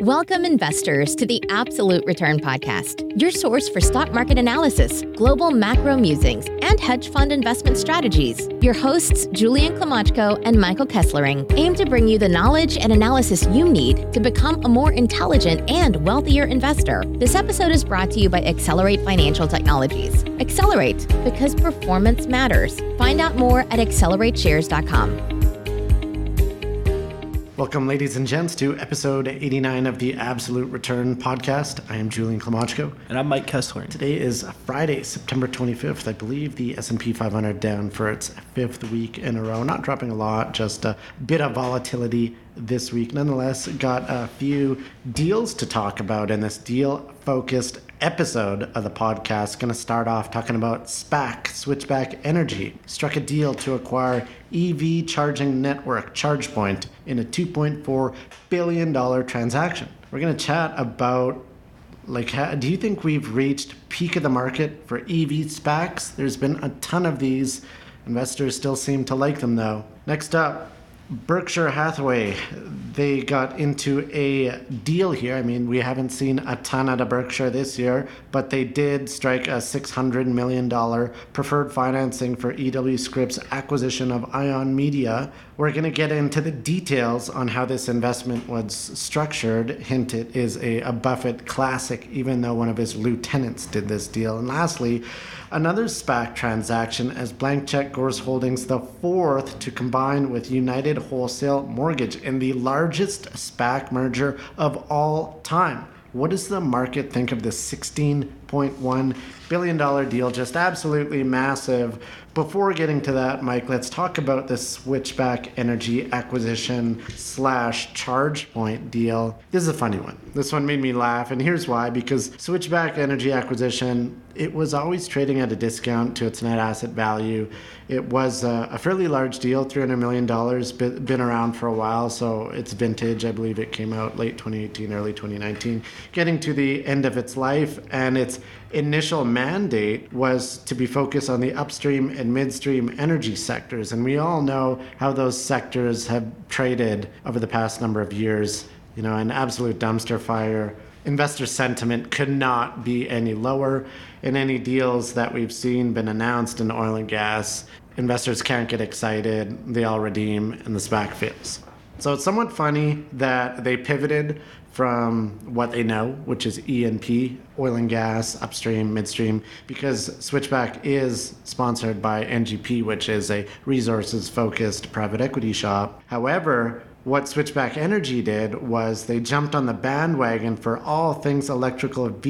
Welcome, investors, to the Absolute Return Podcast, your source for stock market analysis, global macro musings, and hedge fund investment strategies. Your hosts, Julian Klimachko and Michael Kesslering, aim to bring you the knowledge and analysis you need to become a more intelligent and wealthier investor. This episode is brought to you by Accelerate Financial Technologies. Accelerate, because performance matters. Find out more at accelerateshares.com. Welcome, ladies and gents, to episode 89 of the Absolute Return Podcast. I am Julian Klimachko. And I'm Mike Kesslering. Today is Friday, September 25th. I believe the S&P 500 down for its fifth week in a row. Not dropping a lot, just a bit of volatility this week. Nonetheless, got a few deals to talk about in this deal-focused episode of the podcast. Going to start off talking about SPAC, Switchback Energy. Struck a deal to acquire EV charging network ChargePoint in a $2.4 billion transaction. We're going to chat about, do you think we've reached peak of the market for EV SPACs? There's been a ton of these. Investors still seem to like them, though. Next up, Berkshire Hathaway, they got into a deal here. I mean, we haven't seen a ton out of Berkshire this year, but they did strike a $600 million preferred financing for EW Scripps' acquisition of Ion Media. We're going to get into the details on how this investment was structured. Hint, it is a Buffett classic, even though one of his lieutenants did this deal. And lastly, another SPAC transaction as Blank Check Gorse Holdings the fourth to combine with United Wholesale Mortgage in the largest SPAC merger of all time. What does the market think of this $16.1 billion deal? Just absolutely massive. Before getting to that, Mike, let's talk about the Switchback Energy acquisition / ChargePoint deal. This is a funny one. This one made me laugh, and here's why. Because Switchback Energy acquisition, it was always trading at a discount to its net asset value. It was a fairly large deal, $300 million, been around for a while, so it's vintage. I believe it came out late 2018, early 2019, getting to the end of its life, and its initial mandate was to be focused on the upstream and midstream energy sectors. And we all know how those sectors have traded over the past number of years. You know, an absolute dumpster fire. Investor sentiment could not be any lower. In any deals that we've seen been announced in oil and gas, investors can't get excited, they all redeem, and the SPAC fails. So it's somewhat funny that they pivoted from what they know, which is E&P, oil and gas, upstream, midstream, because Switchback is sponsored by NGP, which is a resources-focused private equity shop. However, what Switchback Energy did was they jumped on the bandwagon for all things electric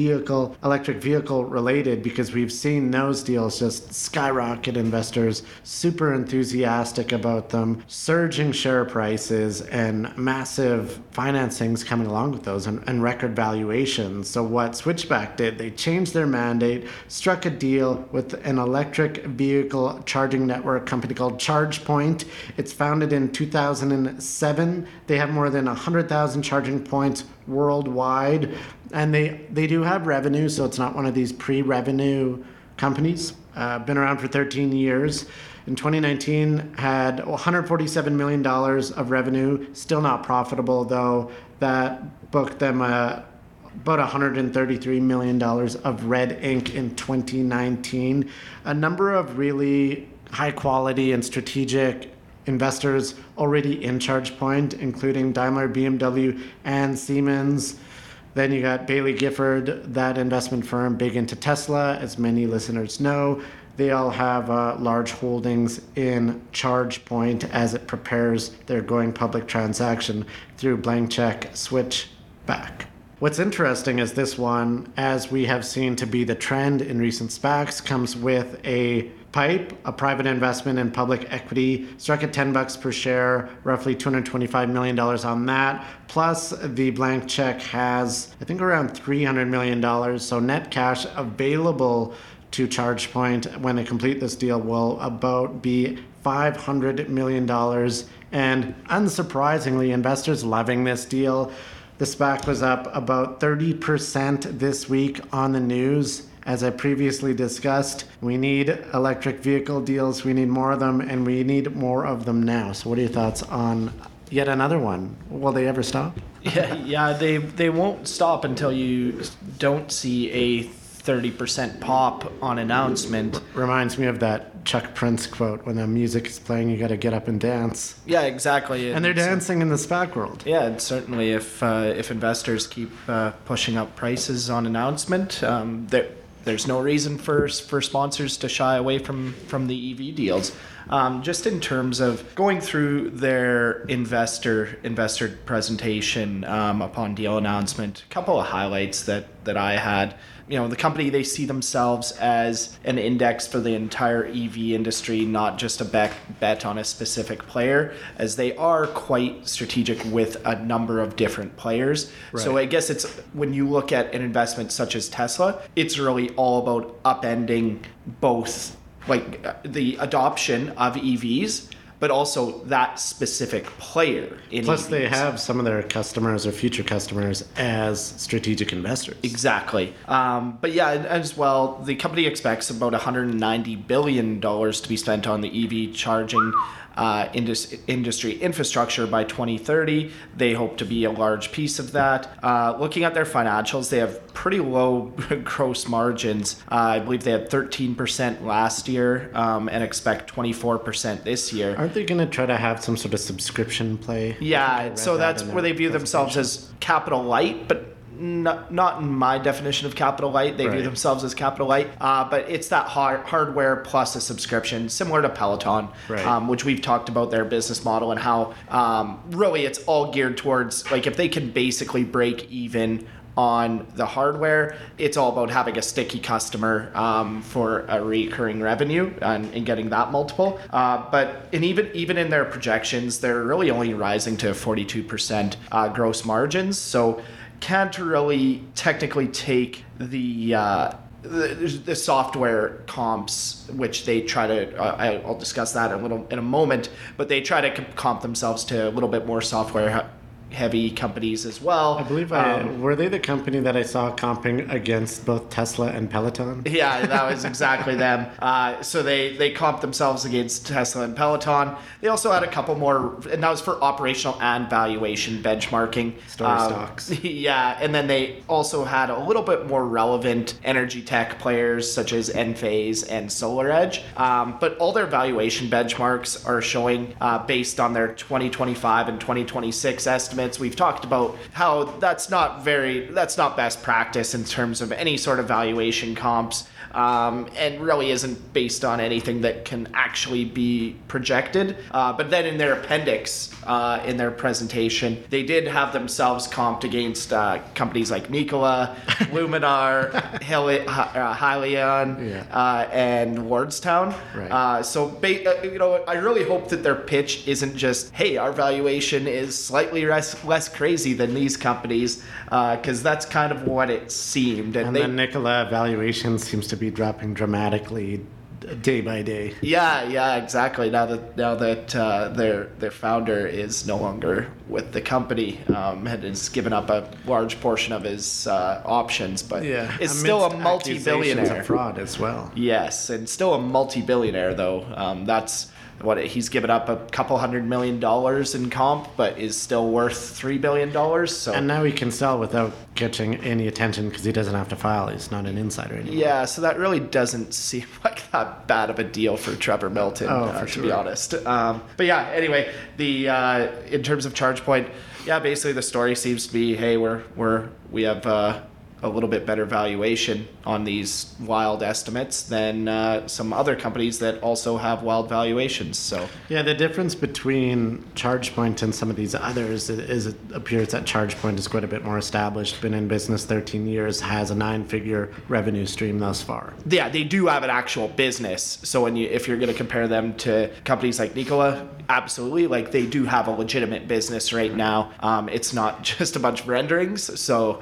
vehicle related, because we've seen those deals just skyrocket. Investors super enthusiastic about them, surging share prices and massive financings coming along with those and record valuations. So what Switchback did, they changed their mandate, struck a deal with an electric vehicle charging network company called ChargePoint. It's founded in 2007. They have more than 100,000 charging points worldwide, and they do have revenue, so it's not one of these pre-revenue companies. Been around for 13 years. In 2019, had $147 million of revenue, still not profitable, though. That booked them about $133 million of red ink in 2019. A number of really high quality and strategic investors already in ChargePoint, including Daimler, BMW, and Siemens. Then you got Baillie Gifford, that investment firm, big into Tesla, as many listeners know. They all have large holdings in ChargePoint as it prepares their going public transaction through Blank Check Switchback. What's interesting is this one, as we have seen to be the trend in recent SPACs, comes with a PIPE, a private investment in public equity, struck at $10 per share, roughly $225 million on that. Plus, the Blank Check has, I think, around $300 million. So net cash available to ChargePoint when they complete this deal will about be $500 million. And unsurprisingly, investors loving this deal. The SPAC was up about 30% this week on the news. As I previously discussed, we need electric vehicle deals, we need more of them, and we need more of them now. So what are your thoughts on yet another one? Will they ever stop? Yeah, they won't stop until you don't see a 30% pop on announcement. Reminds me of that Chuck Prince quote, when the music is playing, you got to get up and dance. Yeah, exactly. And they're dancing in the SPAC world. Yeah, and certainly if investors keep pushing up prices on announcement, there's no reason for sponsors to shy away from the EV deals. Just in terms of going through their investor presentation upon deal announcement, a couple of highlights that I had. The company, they see themselves as an index for the entire EV industry, not just a bet on a specific player, as they are quite strategic with a number of different players. Right. So I guess it's, when you look at an investment such as Tesla, it's really all about upending both the adoption of EVs, but also that specific player in Plus, EVs. they have some of their customers or future customers as strategic investors. Exactly. But yeah, as well, the company expects about $190 billion to be spent on the EV charging industry infrastructure by 2030. They hope to be a large piece of that. Looking at their financials, they have pretty low gross margins. I believe they had 13% last year and expect 24% this year. Aren't they going to try to have some sort of subscription play? Yeah, so that's where they view themselves as capital light, but not in my definition of capital light. They view themselves as capital light, but it's that hardware plus a subscription, similar to Peloton, which we've talked about their business model and how really it's all geared towards, if they can basically break even on the hardware, it's all about having a sticky customer for a recurring revenue and getting that multiple. But even in their projections, they're really only rising to 42% gross margins. So can't really technically take the software comps, which they try to, I'll discuss that in a moment, but they try to comp themselves to a little bit more software heavy companies as well. I believe were they the company that I saw comping against both Tesla and Peloton? Yeah, that was exactly them. So they comped themselves against Tesla and Peloton. They also had a couple more, and that was for operational and valuation benchmarking. Story stocks. Yeah, and then they also had a little bit more relevant energy tech players such as Enphase and SolarEdge. But all their valuation benchmarks are showing based on their 2025 and 2026 estimates. We've talked about how that's not best practice in terms of any sort of valuation comps, and really isn't based on anything that can actually be projected. But then in their appendix, in their presentation, they did have themselves comped against companies like Nikola, Luminar, Hyliion, and Lordstown. Right. So I really hope that their pitch isn't just, hey, our valuation is slightly less crazy than these companies, because that's kind of what it seemed. And then Nikola valuation seems to be dropping dramatically day by day. Yeah, exactly. Now that their founder is no longer with the company, and has given up a large portion of his options, but is still a multi-billionaire. Of fraud as well. Yes, and still a multi-billionaire though. That's what he's given up a couple $100 million in comp, but is still worth $3 billion. So, and now he can sell without catching any attention because he doesn't have to file. He's not an insider anymore. Yeah, so that really doesn't seem like that bad of a deal for Trevor Milton, to be honest. But yeah, anyway, in terms of ChargePoint, basically the story seems to be, hey, we have a little bit better valuation on these wild estimates than some other companies that also have wild valuations. So yeah, the difference between ChargePoint and some of these others is it appears that ChargePoint is quite a bit more established, been in business 13 years, has a 9-figure revenue stream thus far. Yeah, they do have an actual business. So if you're going to compare them to companies like Nikola, absolutely, they do have a legitimate business right now. It's not just a bunch of renderings. So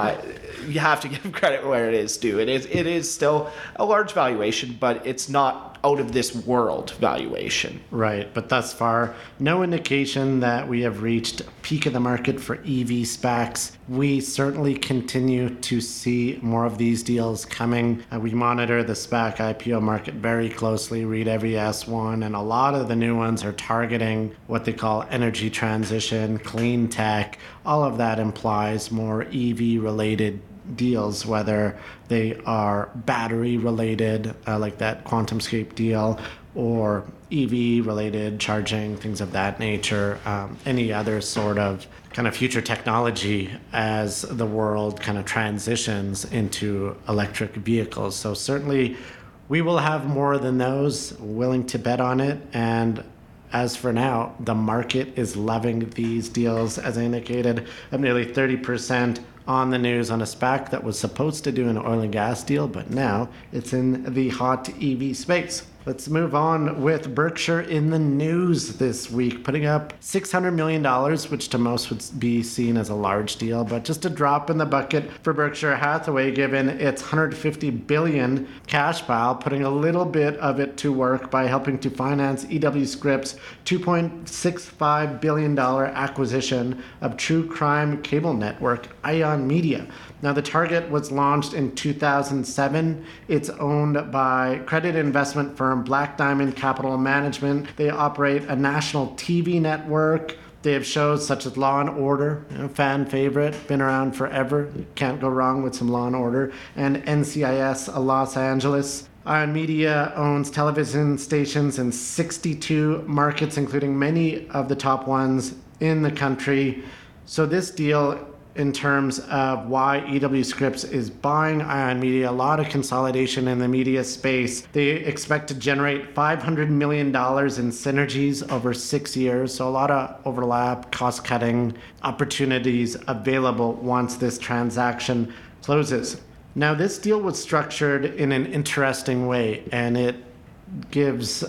you have to give credit where it is due. It is still a large valuation, but it's not out of this world valuation. Right, but thus far, no indication that we have reached peak of the market for EV SPACs. We certainly continue to see more of these deals coming. We monitor the SPAC IPO market very closely, read every S1, and a lot of the new ones are targeting what they call energy transition, clean tech. All of that implies more EV-related deals, whether they are battery related, like that QuantumScape deal, or EV related, charging, things of that nature, any other sort of kind of future technology as the world kind of transitions into electric vehicles. So certainly we will have more than those, willing to bet on it. And as for now, the market is loving these deals, as I indicated, of nearly 30% on the news on a SPAC that was supposed to do an oil and gas deal, but now it's in the hot EV space. Let's move on with Berkshire in the news this week, putting up $600 million, which to most would be seen as a large deal, but just a drop in the bucket for Berkshire Hathaway given its $150 billion cash pile, putting a little bit of it to work by helping to finance EW Scripps' $2.65 billion acquisition of true crime cable network Ion Media. Now, the target was launched in 2007. It's owned by credit investment firm Black Diamond Capital Management. They operate a national TV network. They have shows such as Law and Order, fan favorite, been around forever. Can't go wrong with some Law and Order. And NCIS Los Angeles. Ion Media owns television stations in 62 markets, including many of the top ones in the country. So this deal, in terms of why EW Scripps is buying Ion Media, a lot of consolidation in the media space. They expect to generate $500 million in synergies over 6 years, so a lot of overlap, cost-cutting opportunities available once this transaction closes. Now, this deal was structured in an interesting way, and it gives,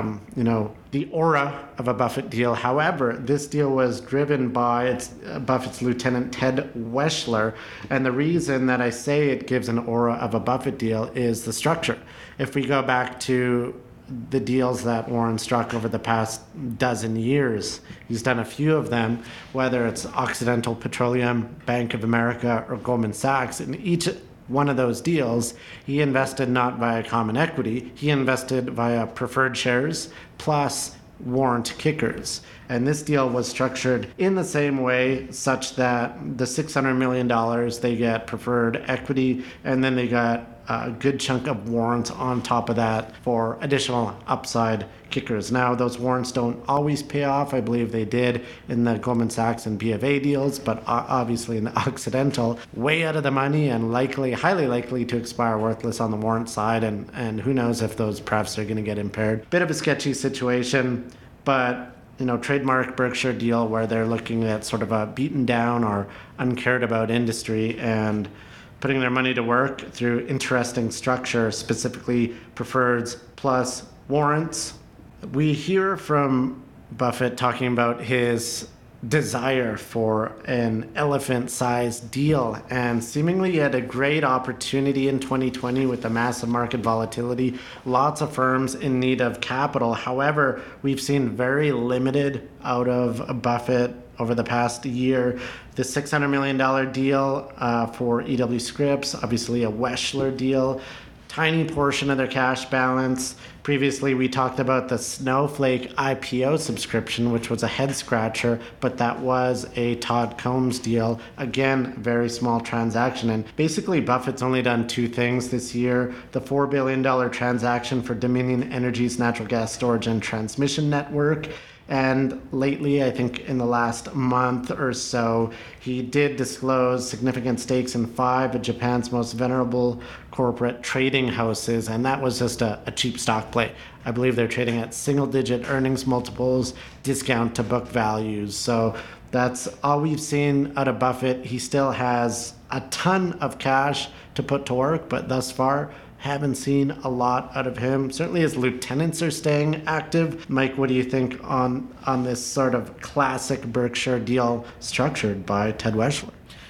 the aura of a Buffett deal. However, this deal was driven by Buffett's lieutenant, Ted Weschler. And the reason that I say it gives an aura of a Buffett deal is the structure. If we go back to the deals that Warren struck over the past dozen years, he's done a few of them, whether it's Occidental Petroleum, Bank of America, or Goldman Sachs. In each one of those deals, he invested not via common equity, he invested via preferred shares plus warrant kickers. And this deal was structured in the same way, such that the $600 million, they get preferred equity, and then they got a good chunk of warrants on top of that for additional upside kickers. Now, those warrants don't always pay off. I believe they did in the Goldman Sachs and BofA deals, but obviously in the Occidental, way out of the money and highly likely to expire worthless on the warrant side. And who knows if those prefs are going to get impaired. Bit of a sketchy situation, but trademark Berkshire deal where they're looking at sort of a beaten down or uncared about industry and putting their money to work through interesting structure, specifically preferreds plus warrants. We hear from Buffett talking about his desire for an elephant-sized deal, and seemingly he had a great opportunity in 2020 with the massive market volatility, lots of firms in need of capital. However, we've seen very limited out of Buffett over the past year. The $600 million deal for EW Scripps, obviously a Weschler deal, tiny portion of their cash balance. Previously, we talked about the Snowflake IPO subscription, which was a head scratcher, but that was a Todd Combs deal. Again, very small transaction. And basically, Buffett's only done two things this year. The $4 billion transaction for Dominion Energy's natural gas storage and transmission network. And lately, I think in the last month or so, he did disclose significant stakes in 5 of Japan's most venerable corporate trading houses, and that was just a cheap stock play. I believe they're trading at single-digit earnings multiples, discount to book values. So that's all we've seen out of Buffett. He still has a ton of cash to put to work, but thus far, haven't seen a lot out of him. Certainly his lieutenants are staying active. Mike, what do you think on this sort of classic Berkshire deal structured by Ted Weschler?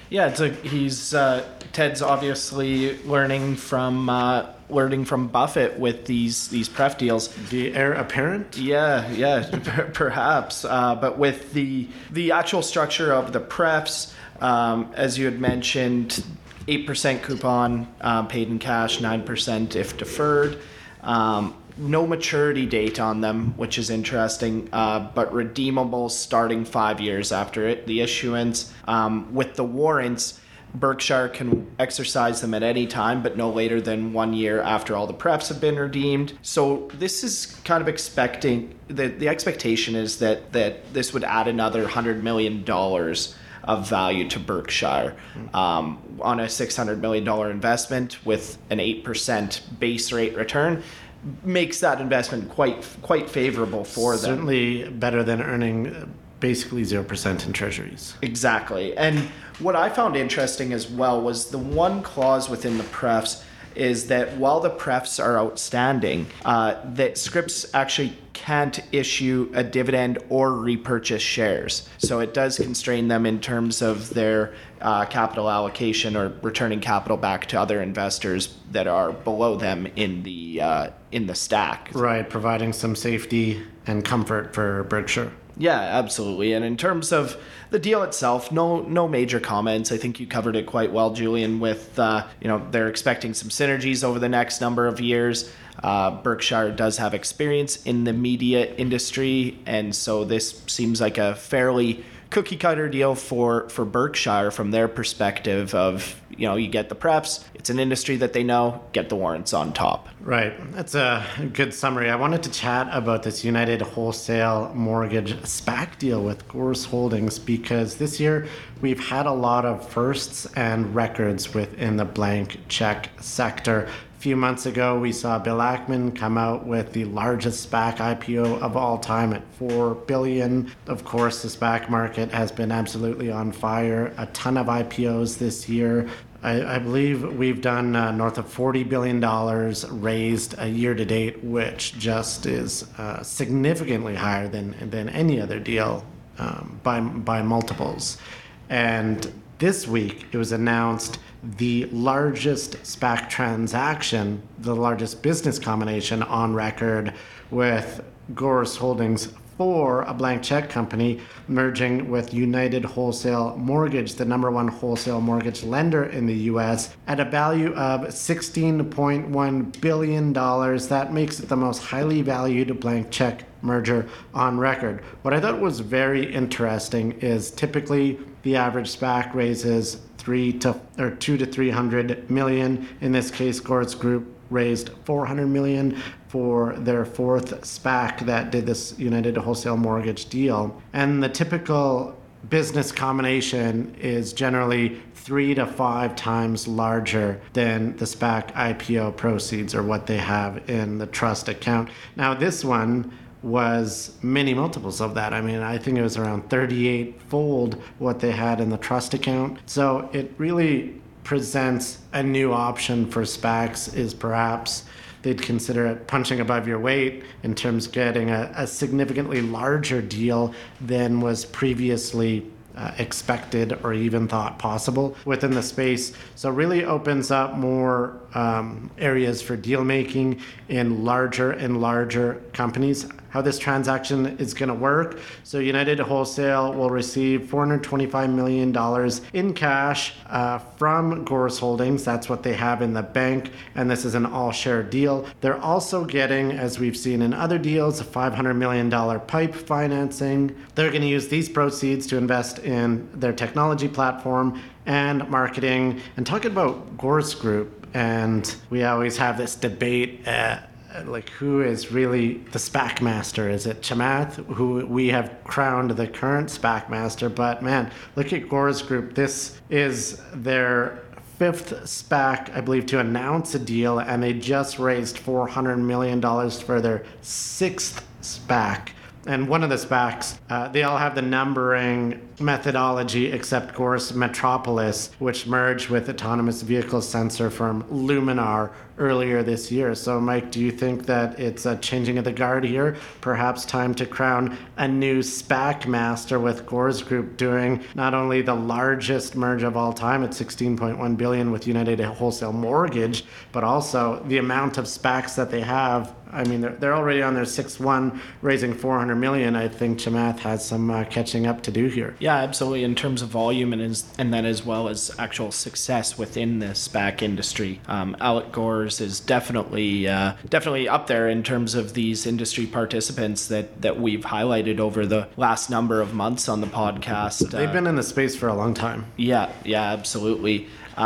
Yeah, Ted's obviously learning from Buffett with these pref deals. The heir apparent? Yeah, perhaps. But with the actual structure of the prefs, as you had mentioned, 8% coupon paid in cash, 9% if deferred. No maturity date on them, which is interesting, but redeemable starting 5 years after the issuance. With the warrants, Berkshire can exercise them at any time, but no later than 1 year after all the prefs have been redeemed. So this is kind of expecting, the expectation is that this would add another $100 million of value to Berkshire on a $600 million investment with an 8% base rate return. Makes that investment quite favorable for them. Certainly better than earning basically 0% in treasuries. Exactly. And what I found interesting as well was the one clause within the prefs is that while the prefs are outstanding, that Scripps actually can't issue a dividend or repurchase shares. So it does constrain them in terms of their capital allocation or returning capital back to other investors that are below them in the stack. Right, providing some safety and comfort for Berkshire. Yeah, absolutely. And in terms of the deal itself, no major comments. I think you covered it quite well, Julian, with, they're expecting some synergies over the next number of years. Berkshire does have experience in the media industry, and so this seems like a fairly cookie cutter deal for Berkshire from their perspective of, you get the prefs, it's an industry that they know, get the warrants on top. Right. That's a good summary. I wanted to chat about this United Wholesale Mortgage SPAC deal with Gores Holdings because this year we've had a lot of firsts and records within the blank check sector. A few months ago, we saw Bill Ackman come out with the largest SPAC IPO of all time at $4 billion. Of course, the SPAC market has been absolutely on fire. A ton of IPOs this year. I believe we've done north of $40 billion raised a year to date, which just is significantly higher than any other deal by multiples. And this week, it was announced the largest SPAC transaction, the largest business combination on record with Gores Holdings for a blank check company merging with United Wholesale Mortgage, the number one wholesale mortgage lender in the U.S., at a value of $16.1 billion. That makes it the most highly valued blank check merger on record. What I thought was very interesting is typically the average SPAC raises 200 to 300 million. In this case, Gores Group raised 400 million for their fourth SPAC that did this United Wholesale Mortgage deal. And the typical business combination is generally 3 to 5 times larger than the SPAC IPO proceeds or what they have in the trust account. Now, this one was many multiples of that. I mean, I think it was around 38-fold what they had in the trust account. So it really presents a new option for SPACs. Is perhaps they'd consider it punching above your weight in terms of getting a significantly larger deal than was previously expected or even thought possible within the space. So really opens up more areas for deal making in larger and larger companies. How this transaction is going to work. So United Wholesale will receive $425 million in cash from Gores Holdings. That's what they have in the bank. And this is an all-share deal. They're also getting, as we've seen in other deals, a $500 million PIPE financing. They're going to use these proceeds to invest in their technology platform and marketing. And talking about Gores Group, and we always have this debate like who is really the SPAC master? Is it Chamath, who we have crowned the current SPAC master? But man, look at Gores Group. This is their fifth SPAC, I believe, to announce a deal, and they just raised $400 million for their sixth SPAC. And one of the SPACs, they all have the numbering methodology except Gorse Metropolis, which merged with autonomous vehicle sensor firm Luminar earlier this year. So, Mike, do you think that it's a changing of the guard here? Perhaps time to crown a new SPAC master, with Gorse Group doing not only the largest merge of all time at $16.1 billion with United Wholesale Mortgage, but also the amount of SPACs that they have. I mean, they're already on their 6th, raising $400 million. I think Chamath has some catching up to do here. Yeah, absolutely. In terms of volume and then as well as actual success within the SPAC industry, Alec Gores is definitely up there in terms of these industry participants that we've highlighted over the last number of months on the podcast. They've been in the space for a long time. Yeah, absolutely.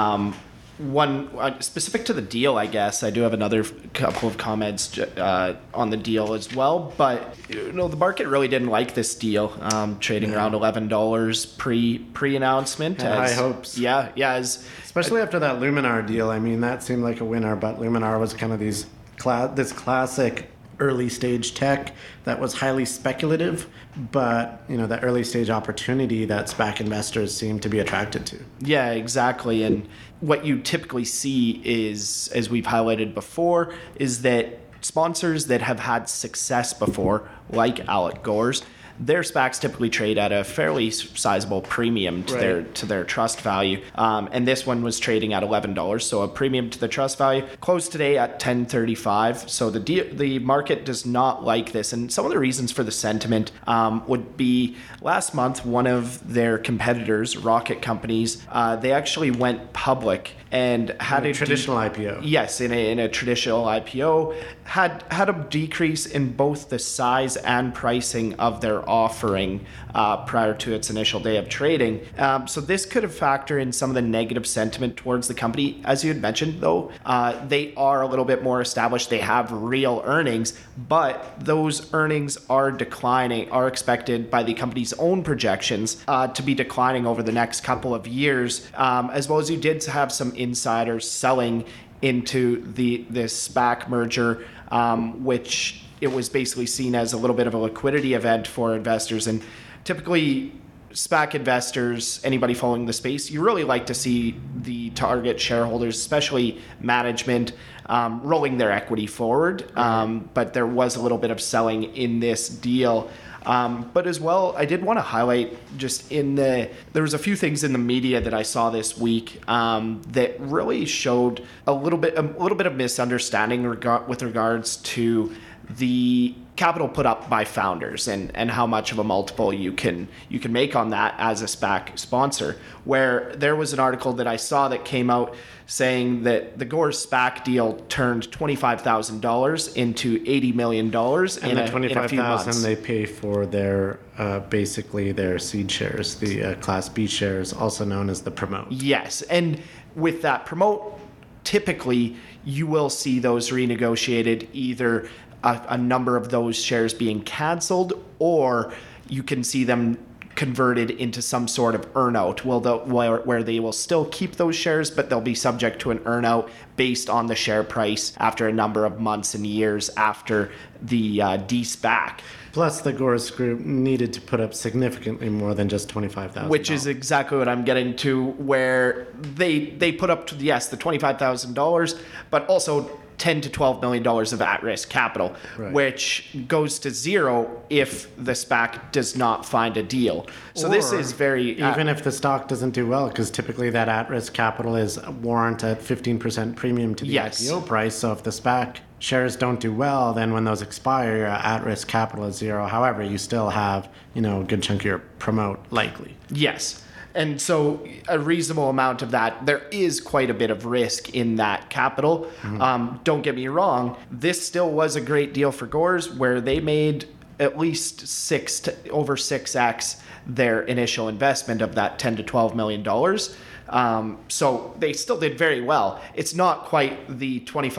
One specific to the deal, I guess I do have another couple of comments on the deal as well, but the market really didn't like this deal, trading around $11 pre-announcement. Had high hopes. Especially after that Luminar deal. I mean, that seemed like a winner, but Luminar was kind of this classic early stage tech that was highly speculative, but the early stage opportunity that SPAC investors seem to be attracted to. Yeah, exactly. And what you typically see is, as we've highlighted before, is that sponsors that have had success before, like Alec Gores, their SPACs typically trade at a fairly sizable premium to their trust value. And this one was trading at $11, so a premium to the trust value. Closed today at $10.35. So the market does not like this. And some of the reasons for the sentiment would be last month, one of their competitors, Rocket Companies, they actually went public and had a traditional IPO. Yes, in a traditional IPO, had a decrease in both the size and pricing of their offering prior to its initial day of trading. So this could have factored in some of the negative sentiment towards the company. As you had mentioned, though, they are a little bit more established. They have real earnings, but those earnings are expected by the company's own projections to be declining over the next couple of years, as well as you did have some insiders selling into this SPAC merger, which it was basically seen as a little bit of a liquidity event for investors. And typically, SPAC investors, anybody following the space, you really like to see the target shareholders, especially management, rolling their equity forward. But there was a little bit of selling in this deal. But as well, I did want to highlight there was a few things in the media that I saw this week that really showed a little bit of misunderstanding with regards to the capital put up by founders and how much of a multiple you can make on that as a SPAC sponsor. Where there was an article that I saw that came out saying that the Gores SPAC deal turned $25,000 into $80 million in the $25,000 they pay for their basically their seed shares, the Class B shares, also known as the promote. Yes, and with that promote, typically you will see those renegotiated, either a number of those shares being canceled, or you can see them converted into some sort of earnout, where they will still keep those shares, but they'll be subject to an earnout based on the share price after a number of months and years after the de-SPAC. Plus, the Gores Group needed to put up significantly more than just $25,000. Which is exactly what I'm getting to, where they put up the $25,000, but also $10 to $12 million of at-risk capital, which goes to zero if the SPAC does not find a deal. So this is very... even if the stock doesn't do well, because typically that at-risk capital is warrant at 15% premium to the IPO price. So if the SPAC shares don't do well, then when those expire, your at-risk capital is zero. However, you still have, a good chunk of your promote likely. Yes. And so a reasonable amount of that, there is quite a bit of risk in that capital. Mm-hmm. Don't get me wrong, this still was a great deal for Gores, where they made at least over 6x their initial investment of that $10 to $12 million. So they still did very well. It's not quite the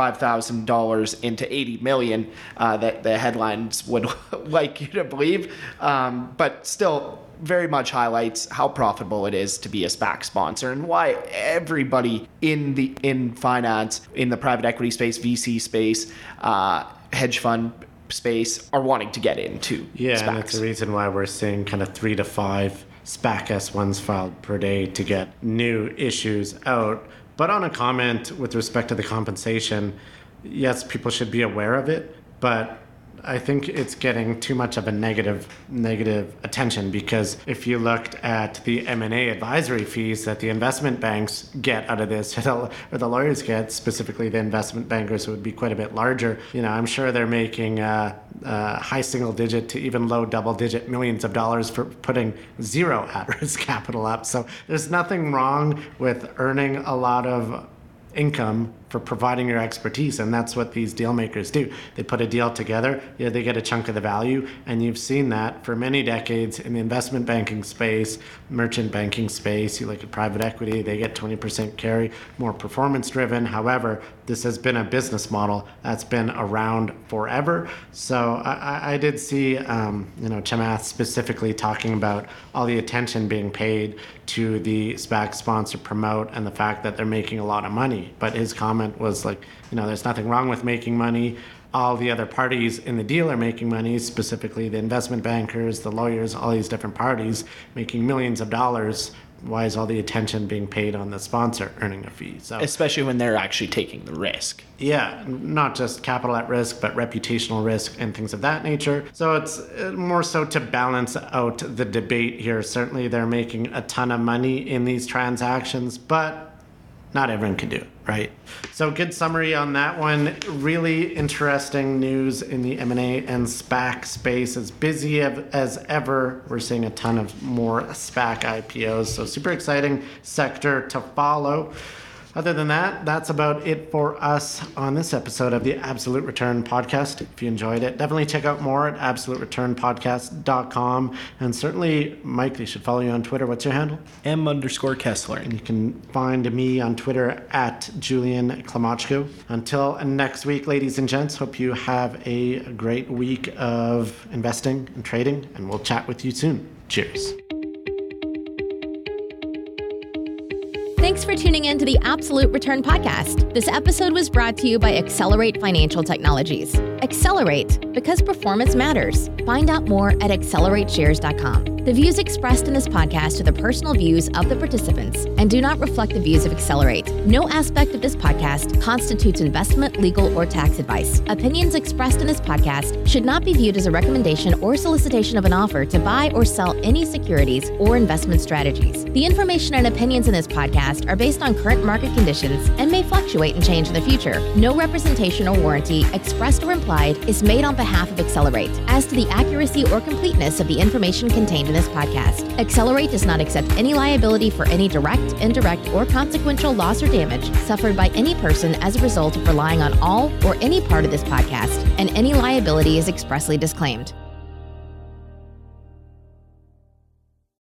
$25,000 into $80 million that the headlines would like you to believe, but still very much highlights how profitable it is to be a SPAC sponsor, and why everybody in finance, in the private equity space, VC space, hedge fund space are wanting to get into Yeah, SPACs. and it's the reason why we're seeing kind of 3 to 5 SPAC S1s filed per day to get new issues out. But on a comment with respect to the compensation, yes, people should be aware of it, but I think it's getting too much of a negative attention, because if you looked at the M&A advisory fees that the investment banks get out of this, or the lawyers get, specifically the investment bankers, would be quite a bit larger. I'm sure they're making high single digit to even low double digit millions of dollars for putting zero at-risk capital up. So there's nothing wrong with earning a lot of income for providing your expertise, and that's what these deal makers do. They put a deal together, they get a chunk of the value, and you've seen that for many decades in the investment banking space, merchant banking space. You look at private equity, they get 20% carry, more performance driven. However, this has been a business model that's been around forever. So I did see Chamath specifically talking about all the attention being paid to the SPAC sponsor promote and the fact that they're making a lot of money. But his comment was like, there's nothing wrong with making money. All the other parties in the deal are making money, specifically the investment bankers, the lawyers, all these different parties making millions of dollars. Why is all the attention being paid on the sponsor earning a fee? So, especially when they're actually taking the risk. Yeah, not just capital at risk, but reputational risk and things of that nature. So it's more so to balance out the debate here. Certainly they're making a ton of money in these transactions, but not everyone can do it, right? So good summary on that one. Really interesting news in the M&A and SPAC space. As busy as ever, we're seeing a ton of more SPAC IPOs. So super exciting sector to follow. Other than that, that's about it for us on this episode of the Absolute Return Podcast. If you enjoyed it, definitely check out more at absolutereturnpodcast.com. And certainly, Mike, they should follow you on Twitter. What's your handle? M_Kessler. And you can find me on Twitter at Julian Klimachko. Until next week, ladies and gents, hope you have a great week of investing and trading, and we'll chat with you soon. Cheers. Thanks for tuning in to the Absolute Return Podcast. This episode was brought to you by Accelerate Financial Technologies. Accelerate, because performance matters. Find out more at accelerateshares.com. The views expressed in this podcast are the personal views of the participants and do not reflect the views of Accelerate. No aspect of this podcast constitutes investment, legal, or tax advice. Opinions expressed in this podcast should not be viewed as a recommendation or solicitation of an offer to buy or sell any securities or investment strategies. The information and opinions in this podcast are based on current market conditions and may fluctuate and change in the future. No representation or warranty, expressed or implied, is made on behalf of Accelerate as to the accuracy or completeness of the information contained in this podcast. Accelerate does not accept any liability for any direct, indirect, or consequential loss or damage suffered by any person as a result of relying on all or any part of this podcast, and any liability is expressly disclaimed.